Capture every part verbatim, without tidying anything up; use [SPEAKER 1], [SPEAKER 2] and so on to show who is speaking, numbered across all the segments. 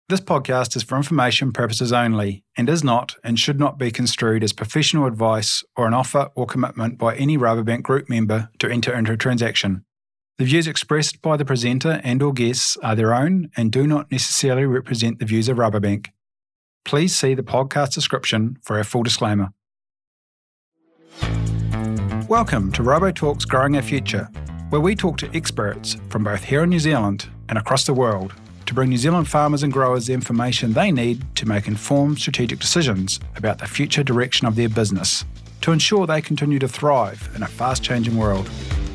[SPEAKER 1] This podcast is for information purposes only and is not and should not be construed as professional advice or an offer or commitment by any Rabobank Group member to enter into a transaction. The views expressed by the presenter and or guests are their own and do not necessarily represent the views of Rabobank. Please see the podcast description for our full disclaimer. Welcome to Robo Talks Growing Our Future, where we talk to experts from both here in New Zealand and across the world to bring New Zealand farmers and growers the information they need to make informed strategic decisions about the future direction of their business to ensure they continue to thrive in a fast-changing world.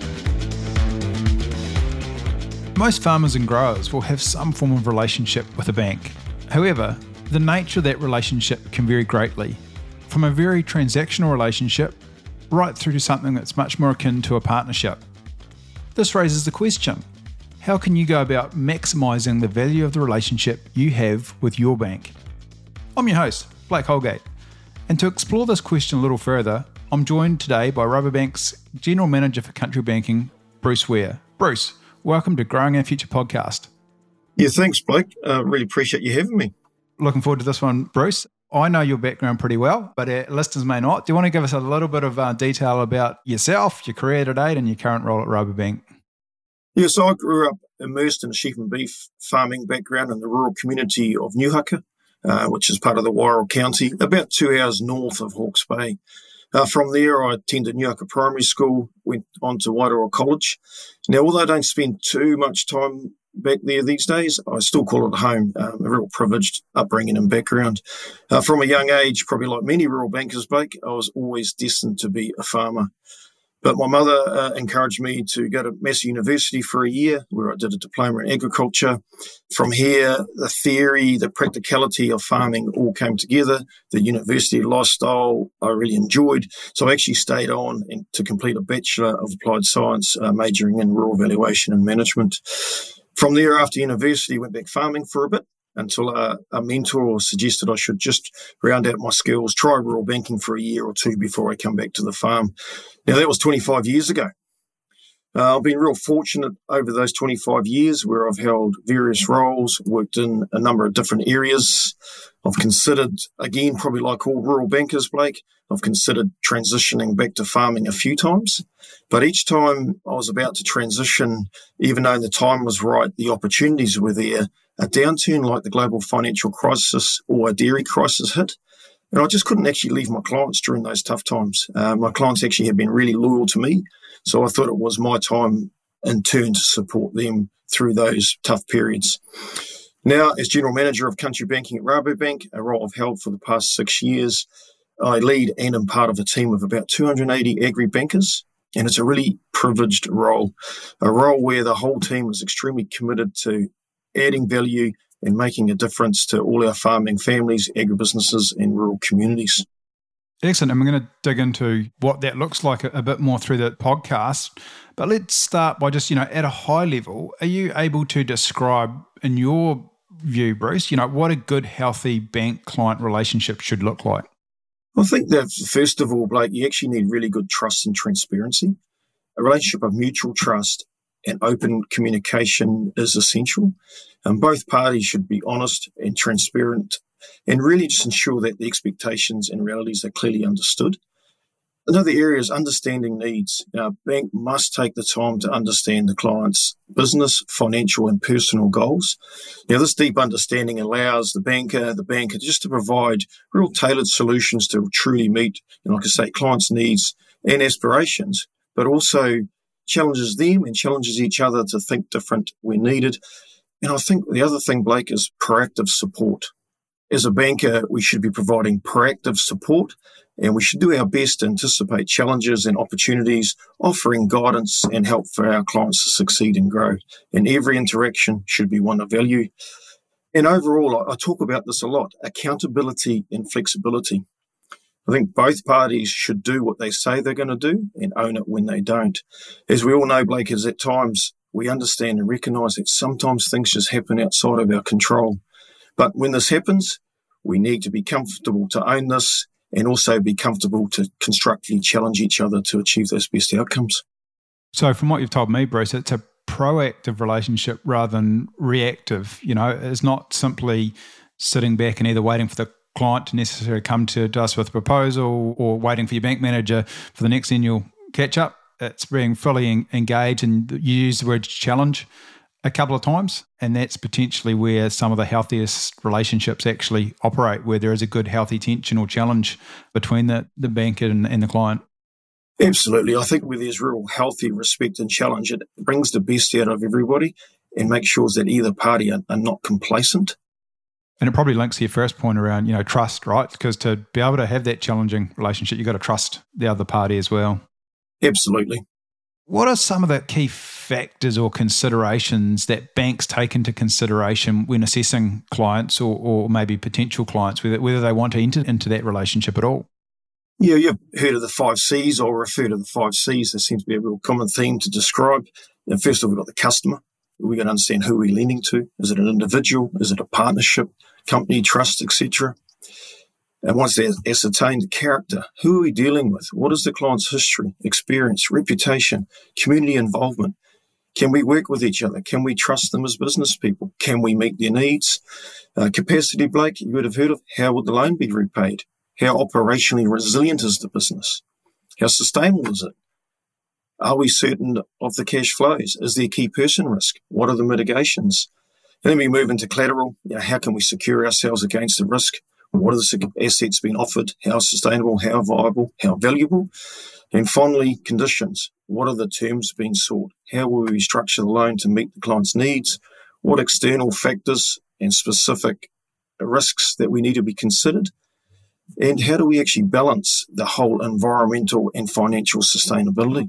[SPEAKER 1] Most farmers and growers will have some form of relationship with a bank. However, the nature of that relationship can vary greatly, from a very transactional relationship right through to something that's much more akin to a partnership. This raises the question: how can you go about maximising the value of the relationship you have with your bank? I'm your host, Blake Holgate, and to explore this question a little further, I'm joined today by Rabobank's General Manager for Country Banking, Bruce Ware. Bruce, welcome to Growing Our Future podcast.
[SPEAKER 2] Yeah, thanks, Blake. I uh, really appreciate you having me.
[SPEAKER 1] Looking forward to this one, Bruce. I know your background pretty well, but our listeners may not. Do you want to give us a little bit of uh, detail about yourself, your career to date, and your current role at Rabobank?
[SPEAKER 2] Yeah, so I grew up immersed in a sheep and beef farming background in the rural community of Newhaka, uh, which is part of the Wairoa County, about two hours north of Hawke's Bay. Uh, from there, I attended Newhaka Primary School, went on to Wairoa College. Now, although I don't spend too much time back there these days, I still call it home, um, a real privileged upbringing and background. Uh, from a young age, probably like many rural bankers, Blake, I was always destined to be a farmer. But my mother uh, encouraged me to go to Massey University for a year, where I did a diploma in agriculture. From here, the theory, the practicality of farming all came together. The university lifestyle I really enjoyed. So I actually stayed on and to complete a Bachelor of Applied Science, uh, majoring in rural valuation and management. From there, after university, went back farming for a bit, until a, a mentor suggested I should just round out my skills, try rural banking for a year or two before I come back to the farm. Now, that was twenty-five years ago. Uh, I've been real fortunate over those twenty-five years where I've held various roles, worked in a number of different areas. I've considered, again, probably like all rural bankers, Blake, I've considered transitioning back to farming a few times. But each time I was about to transition, even though the time was right, the opportunities were there, a downturn like the global financial crisis or a dairy crisis hit. And I just couldn't actually leave my clients during those tough times. Uh, my clients actually have been really loyal to me. So I thought it was my time in turn to support them through those tough periods. Now, as General Manager of Country Banking at Rabobank, a role I've held for the past six years, I lead and am part of a team of about two hundred eighty agri-bankers. And it's a really privileged role, a role where the whole team is extremely committed to adding value and making a difference to all our farming families, agribusinesses and rural communities.
[SPEAKER 1] Excellent. And we're going to dig into what that looks like a, a bit more through the podcast. But let's start by just, you know, at a high level, are you able to describe, in your view, Bruce, you know, what a good, healthy bank-client relationship should look like?
[SPEAKER 2] I think that, first of all, Blake, you actually need really good trust and transparency. A relationship of mutual trust and open communication is essential. And both parties should be honest and transparent and really just ensure that the expectations and realities are clearly understood. Another area is understanding needs. Our bank must take the time to understand the client's business, financial and personal goals. Now, this deep understanding allows the banker, the banker just to provide real tailored solutions to truly meet, and like I say, clients' needs and aspirations, but also challenges them and challenges each other to think different when needed. And I think the other thing, Blake, is proactive support. As a banker, we should be providing proactive support, and we should do our best to anticipate challenges and opportunities, offering guidance and help for our clients to succeed and grow. And every interaction should be one of value. And overall, I talk about this a lot, accountability and flexibility. I think both parties should do what they say they're going to do and own it when they don't. As we all know, Blake, is at times we understand and recognise that sometimes things just happen outside of our control. But when this happens, we need to be comfortable to own this and also be comfortable to constructively challenge each other to achieve those best outcomes.
[SPEAKER 1] So from what you've told me, Bruce, it's a proactive relationship rather than reactive. You know, it's not simply sitting back and either waiting for the client to necessarily come to us with a proposal or waiting for your bank manager for the next annual catch up. It's being fully engaged, and you use the word challenge a couple of times, and that's potentially where some of the healthiest relationships actually operate, where there is a good healthy tension or challenge between the, the banker and, and the client.
[SPEAKER 2] Absolutely. I think where there's real healthy respect and challenge, it brings the best out of everybody and makes sure that either party are, are not complacent.
[SPEAKER 1] And it probably links to your first point around, you know, trust, right? Because to be able to have that challenging relationship, you've got to trust the other party as well.
[SPEAKER 2] Absolutely.
[SPEAKER 1] What are some of the key factors or considerations that banks take into consideration when assessing clients or, or maybe potential clients, whether, whether they want to enter into that relationship at all?
[SPEAKER 2] Yeah, you've heard of the five C's. I'll refer to the five C's. There seems to be a real common theme to describe. And first of all, we've got the customer. We've got to understand who we're lending to. Is it an individual? Is it a partnership, company, trust, et cetera? And once they've ascertained the character, who are we dealing with? What is the client's history, experience, reputation, community involvement? Can we work with each other? Can we trust them as business people? Can we meet their needs? Uh, capacity, Blake, you would have heard of. How would the loan be repaid? How operationally resilient is the business? How sustainable is it? Are we certain of the cash flows? Is there key person risk? What are the mitigations? And then we move into collateral. You know, how can we secure ourselves against the risk? What are the assets being offered? How sustainable, how viable, how valuable? And finally, conditions. What are the terms being sought? How will we structure the loan to meet the client's needs? What external factors and specific risks that we need to be considered? And how do we actually balance the whole environmental and financial sustainability?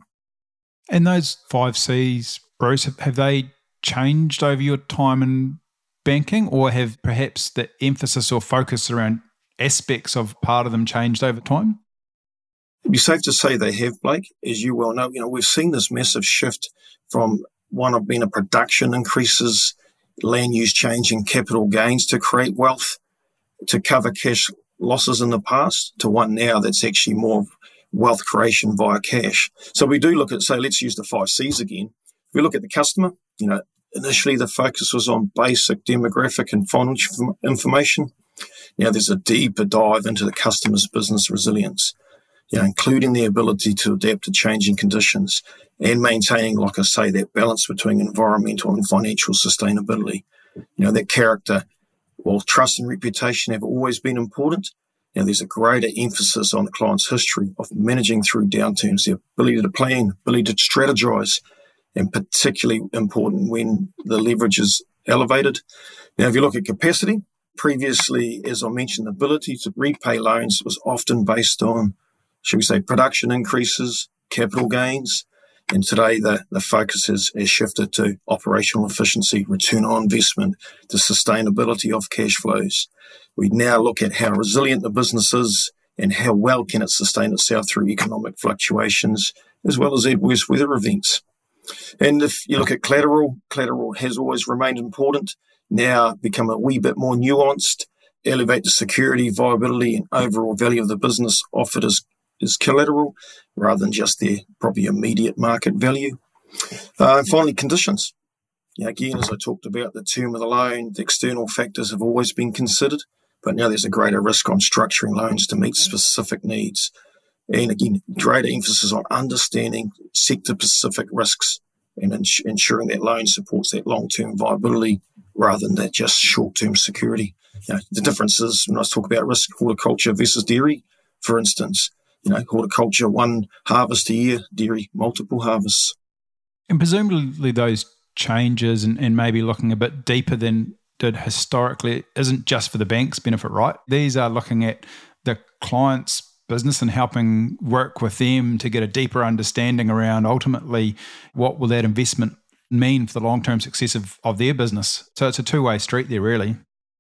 [SPEAKER 1] And those five C's, Bruce, have, have they changed over your time in banking, or have perhaps the emphasis or focus around aspects of part of them changed over time?
[SPEAKER 2] It'd be safe to say they have, Blake. As you well know, you know, we've seen this massive shift from one of being a production increases, land use change and capital gains to create wealth, to cover cash losses in the past, to one now that's actually more wealth creation via cash. So we do look at, say, let's use the five C's again. If we look at the customer, you know, initially the focus was on basic demographic and financial information. Now there's a deeper dive into the customer's business resilience, you know, including the ability to adapt to changing conditions and maintaining, like I say, that balance between environmental and financial sustainability. You know, that character, while trust and reputation have always been important, now there's a greater emphasis on the client's history of managing through downturns, the ability to plan, ability to strategize, and particularly important when the leverage is elevated. Now, if you look at capacity, previously, as I mentioned, the ability to repay loans was often based on, should we say, production increases, capital gains. And today, the, the focus has, has shifted to operational efficiency, return on investment, the sustainability of cash flows. We now look at how resilient the business is and how well can it sustain itself through economic fluctuations, as well as adverse weather events. And if you look at collateral, collateral has always remained important, now become a wee bit more nuanced, elevate the security, viability, and overall value of the business offered as, as collateral, rather than just their probably immediate market value. Uh, and finally, conditions. You know, again, as I talked about, the term of the loan, the external factors have always been considered, but now there's a greater risk on structuring loans to meet specific needs. And again, greater emphasis on understanding sector-specific risks and ins- ensuring that loan supports that long-term viability rather than that just short-term security. You know, the difference is when I talk about risk, horticulture versus dairy, for instance, you know, horticulture, one harvest a year, dairy, multiple harvests.
[SPEAKER 1] And presumably those changes and, and maybe looking a bit deeper than did historically isn't just for the bank's benefit, right? These are looking at the client's business and helping work with them to get a deeper understanding around ultimately what will that investment mean for the long-term success of, of their business. So it's a two-way street there, really.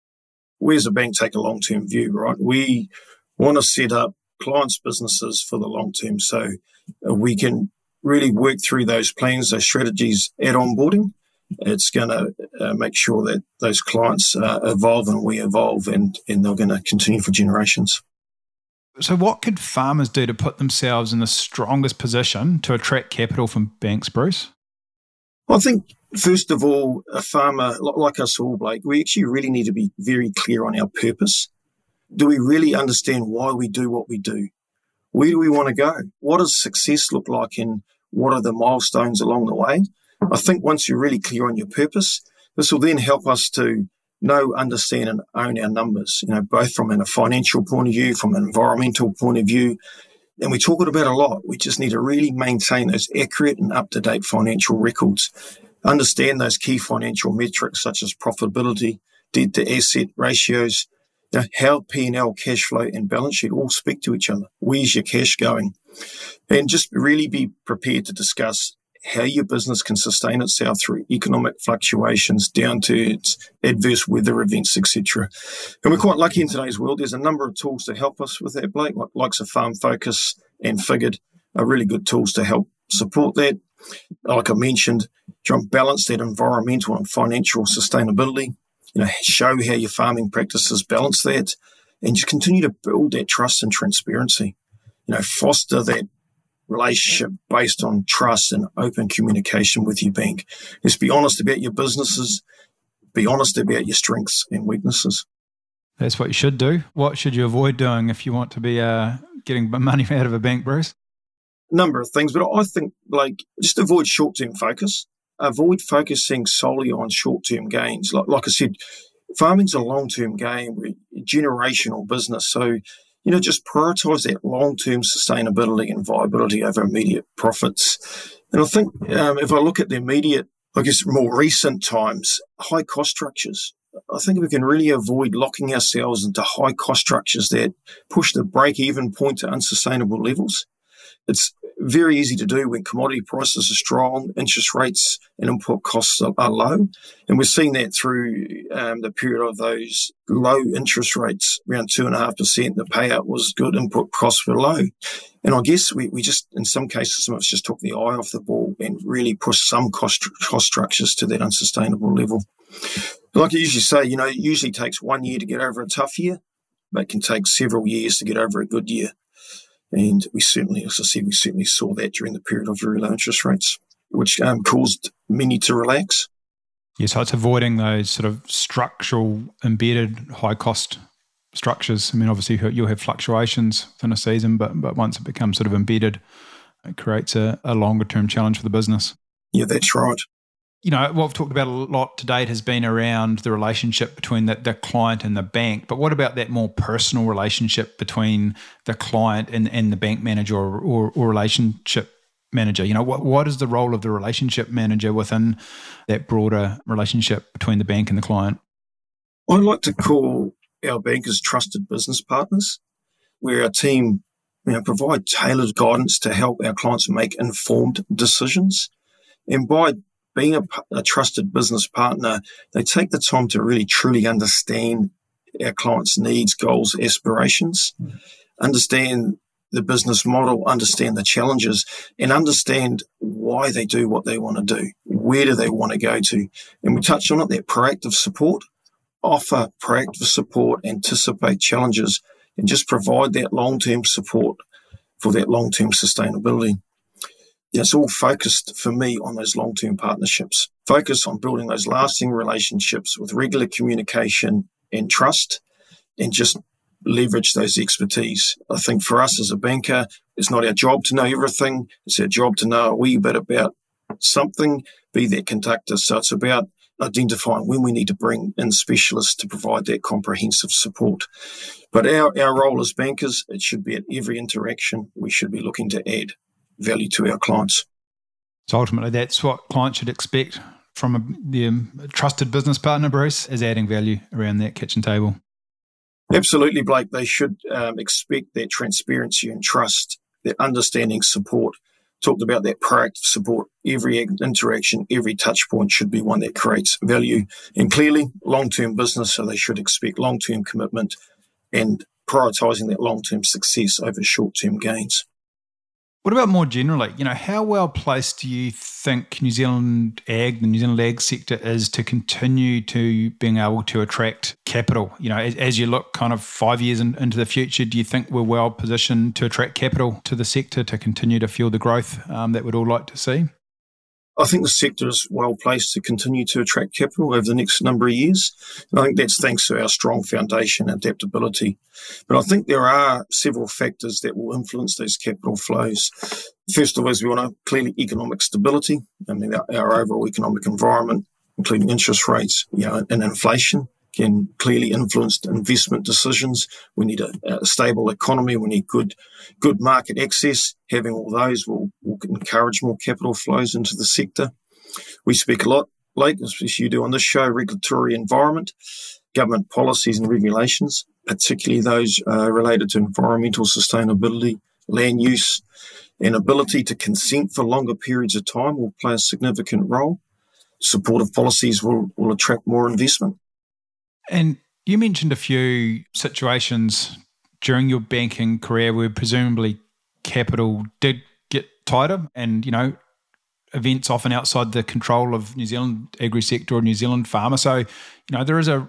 [SPEAKER 2] We as a bank take a long-term view, right? We want to set up clients' businesses for the long term so we can really work through those plans, those strategies at onboarding. It's going to uh, make sure that those clients uh, evolve and we evolve, and, and they're going to continue for generations.
[SPEAKER 1] So what could farmers do to put themselves in the strongest position to attract capital from banks, Bruce?
[SPEAKER 2] I think, first of all, a farmer like us all, Blake, we actually really need to be very clear on our purpose. Do we really understand why we do what we do? Where do we want to go? What does success look like, and what are the milestones along the way? I think once you're really clear on your purpose, this will then help us to know, understand, and own our numbers, you know, both from a financial point of view, from an environmental point of view. And we talk about it a lot. We just need to really maintain those accurate and up-to-date financial records, understand those key financial metrics such as profitability, debt to asset ratios, you know, how P and L, cash flow, and balance sheet all speak to each other. Where's your cash going? And just really be prepared to discuss how your business can sustain itself through economic fluctuations, downturns, adverse weather events, et cetera. And we're quite lucky in today's world. There's a number of tools to help us with that, Blake, like likes of Farm Focus and Figured are really good tools to help support that. Like I mentioned, try and balance that environmental and financial sustainability, you know, show how your farming practices balance that, and just continue to build that trust and transparency. You know, foster that relationship based on trust and open communication with your bank. Just be honest about your businesses, be honest about your strengths and weaknesses.
[SPEAKER 1] That's what you should do. What should you avoid doing if you want to be uh, getting money out of a bank, Bruce?
[SPEAKER 2] A number of things, but I think, like, just avoid short-term focus. Avoid focusing solely on short-term gains. Like, like I said, farming's a long-term game, generational business. So, you know, just prioritise that long-term sustainability and viability over immediate profits. And I think um, if I look at the immediate, I guess, more recent times, high cost structures, I think we can really avoid locking ourselves into high cost structures that push the break-even point to unsustainable levels. It's very easy to do when commodity prices are strong, interest rates and input costs are, are low. And we're seeing that through um, the period of those low interest rates, around two point five percent. The payout was good, input costs were low. And I guess we, we just, in some cases, some of us just took the eye off the ball and really pushed some cost, cost structures to that unsustainable level. Like I usually say, you know, it usually takes one year to get over a tough year, but it can take several years to get over a good year. And we certainly, as I said, we certainly saw that during the period of very low interest rates, which um, caused many to relax.
[SPEAKER 1] Yeah, so it's avoiding those sort of structural, embedded, high-cost structures. I mean, obviously you'll have fluctuations within a season, but but once it becomes sort of embedded, it creates a, a longer-term challenge for the business.
[SPEAKER 2] Yeah, that's right.
[SPEAKER 1] You know, what we've talked about a lot to date has been around the relationship between the, the client and the bank. But what about that more personal relationship between the client and, and the bank manager or, or, or relationship manager? You know, what what is the role of the relationship manager within that broader relationship between the bank and the client?
[SPEAKER 2] I like to call our bankers trusted business partners, where our team, you know, provide tailored guidance to help our clients make informed decisions. And by being a, a trusted business partner, they take the time to really truly understand our clients' needs, goals, aspirations, mm. understand the business model, understand the challenges, and understand why they do what they want to do. Where do they want to go to? And we touched on it, that proactive support. Offer proactive support, anticipate challenges, and just provide that long-term support for that long-term sustainability. It's all focused for me on those long-term partnerships. Focus on building those lasting relationships with regular communication and trust, and just leverage those expertise. I think for us as a banker, it's not our job to know everything. It's our job to know a wee bit about something, be that conductor. So it's about identifying when we need to bring in specialists to provide that comprehensive support. But our, our role as bankers, it should be at every interaction. We should be looking to add value to our clients.
[SPEAKER 1] So ultimately, that's what clients should expect from a, the um, trusted business partner, Bruce, is adding value around that kitchen table.
[SPEAKER 2] Absolutely, Blake. They should um, expect that transparency and trust, that understanding support. Talked about that proactive support. Every interaction, every touch point should be one that creates value. And clearly, long-term business, so they should expect long-term commitment and prioritising that long-term success over short-term gains.
[SPEAKER 1] What about more generally? You know, how well placed do you think New Zealand ag, the New Zealand ag sector is to continue to being able to attract capital? You know, as, as you look kind of five years in, into the future, do you think we're well positioned to attract capital to the sector to continue to fuel the growth um, that we'd all like to see?
[SPEAKER 2] I think the sector is well placed to continue to attract capital over the next number of years. And I think that's thanks to our strong foundation and adaptability. But I think there are several factors that will influence those capital flows. First of all, is we want to clearly economic stability. I mean, our, our overall economic environment, including interest rates, you know, and inflation, can clearly influence investment decisions. We need a, a stable economy. We need good good market access. Having all those will, will encourage more capital flows into the sector. We speak a lot, Blake, as you do on this show, regulatory environment, government policies and regulations, particularly those uh, related to environmental sustainability, land use, and ability to consent for longer periods of time will play a significant role. Supportive policies will, will attract more investment.
[SPEAKER 1] And you mentioned a few situations during your banking career where presumably capital did get tighter and, you know, events often outside the control of New Zealand agri-sector or New Zealand farmer. So, you know, there is a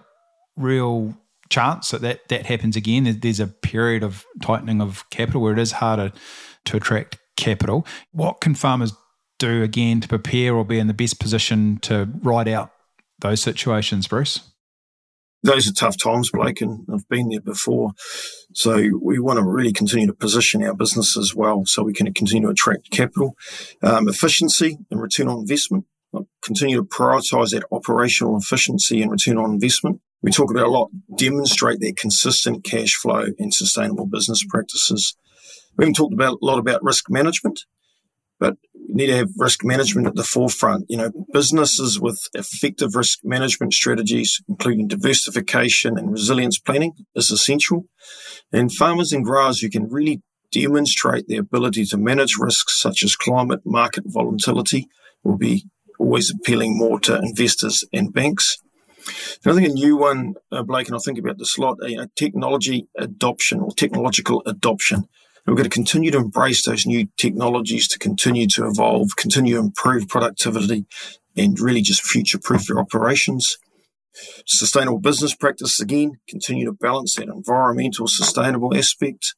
[SPEAKER 1] real chance that that, that happens again. There's a period of tightening of capital where it is harder to attract capital. What can farmers do again to prepare or be in the best position to ride out those situations, Bruce?
[SPEAKER 2] Those are tough times, Blake, and I've been there before. So we want to really continue to position our businesses well so we can continue to attract capital. Um, efficiency and return on investment. We'll continue to prioritise that operational efficiency and return on investment. We talk about a lot, demonstrate that consistent cash flow and sustainable business practices. We haven't talked about a lot about risk management, but we need to have risk management at the forefront. You know, businesses with effective risk management strategies, including diversification and resilience planning, is essential. And farmers and growers who can really demonstrate their ability to manage risks such as climate market volatility will be always appealing more to investors and banks. And I think a new one, uh, Blake, and I think about this a lot, you know, technology adoption or technological adoption. We've got to continue to embrace those new technologies to continue to evolve, continue to improve productivity, and really just future-proof your operations. Sustainable business practice, again, continue to balance that environmental, sustainable aspect.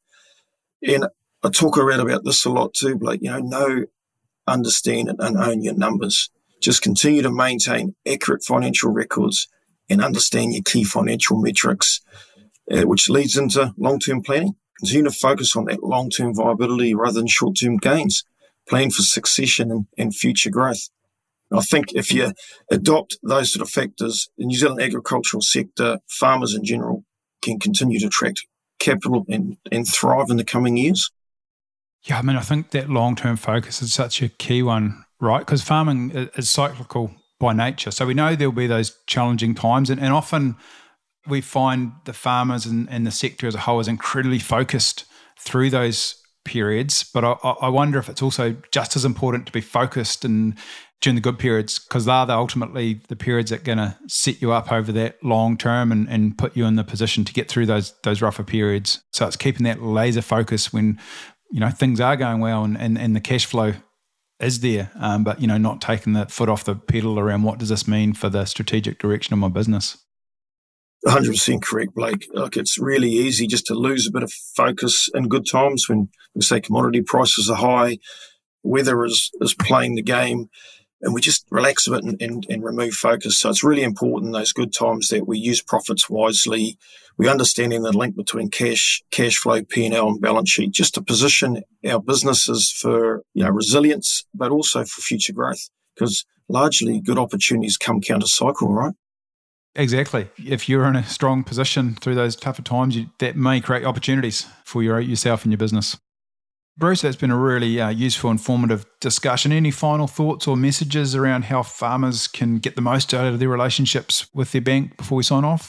[SPEAKER 2] And I talk around about this a lot too, Blake. You know, know, understand, and own your numbers. Just continue to maintain accurate financial records and understand your key financial metrics, uh, which leads into long-term planning. Continue to focus on that long-term viability rather than short-term gains. Plan for succession and, and future growth. And I think if you adopt those sort of factors, the New Zealand agricultural sector, farmers in general, can continue to attract capital and, and thrive in the coming years.
[SPEAKER 1] Yeah, I mean, I think that long-term focus is such a key one, right? Because farming is cyclical by nature. So we know there'll be those challenging times, and, and often we find the farmers and, and the sector as a whole is incredibly focused through those periods. But I, I wonder if it's also just as important to be focused and during the good periods, because they're the, ultimately the periods that are going to set you up over that long term and, and put you in the position to get through those those rougher periods. So it's keeping that laser focus when, you know, things are going well and, and, and the cash flow is there, um, but, you know, not taking the foot off the pedal around what does this mean for the strategic direction of my business.
[SPEAKER 2] one hundred percent correct, Blake. Like, it's really easy just to lose a bit of focus in good times when we say commodity prices are high, weather is, is playing the game, and we just relax a bit and, and, and remove focus. So it's really important in those good times that we use profits wisely. We understanding the link between cash, cash flow, P and L and balance sheet, just to position our businesses for, you know, resilience, but also for future growth, because largely good opportunities come counter-cycle, right?
[SPEAKER 1] Exactly. If you're in a strong position through those tougher times, you, that may create opportunities for your, yourself and your business. Bruce, that's been a really uh, useful, informative discussion. Any final thoughts or messages around how farmers can get the most out of their relationships with their bank before we sign off?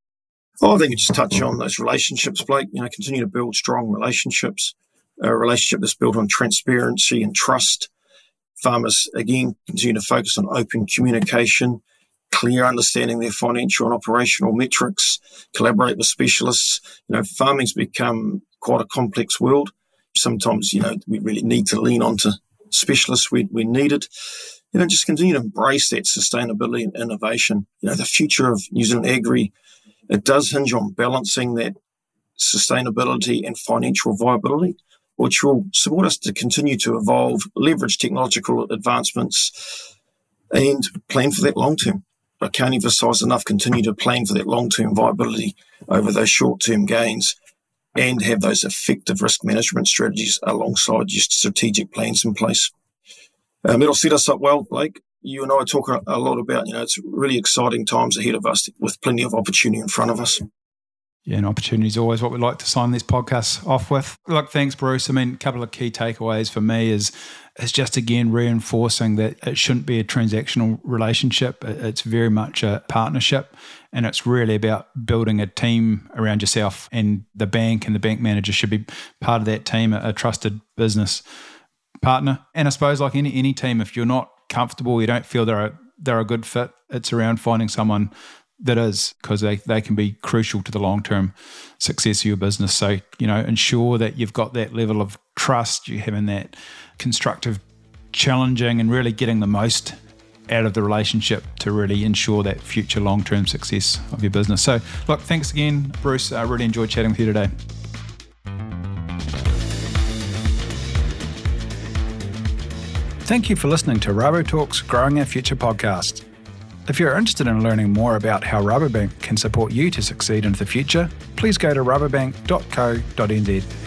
[SPEAKER 2] Oh, I think you just touch on those relationships, Blake. You know, continue to build strong relationships, a relationship that's built on transparency and trust. Farmers, again, continue to focus on open communication, clear understanding their financial and operational metrics, collaborate with specialists. You know, farming's become quite a complex world. Sometimes, you know, we really need to lean onto specialists when, when needed. You know, just continue to embrace that sustainability and innovation. You know, the future of New Zealand agri, it does hinge on balancing that sustainability and financial viability. which will support us to continue to evolve, leverage technological advancements, and plan for that long term. I can't emphasise enough, continue to plan for that long-term viability over those short-term gains and have those effective risk management strategies alongside your strategic plans in place. Um, it'll set us up well, Blake. You and I talk a, a lot about, you know, it's really exciting times ahead of us with plenty of opportunity in front of us.
[SPEAKER 1] Yeah, and opportunity is always what we like to sign these podcasts off with. Look, thanks, Bruce. I mean, a couple of key takeaways for me is is just, again, reinforcing that it shouldn't be a transactional relationship. It's very much a partnership, and it's really about building a team around yourself, and the bank and the bank manager should be part of that team, a trusted business partner. And I suppose like any any team, if you're not comfortable, you don't feel they're a, they're a good fit, it's around finding someone that is, because they, they can be crucial to the long-term success of your business. So, you know, ensure that you've got that level of trust, you're having that constructive, challenging, and really getting the most out of the relationship to really ensure that future long-term success of your business. So, look, thanks again, Bruce. I really enjoyed chatting with you today. Thank you for listening to RoboTalk's Growing Our Future podcast. If you're interested in learning more about how Rabobank can support you to succeed into the future, please go to rabobank dot co dot n z.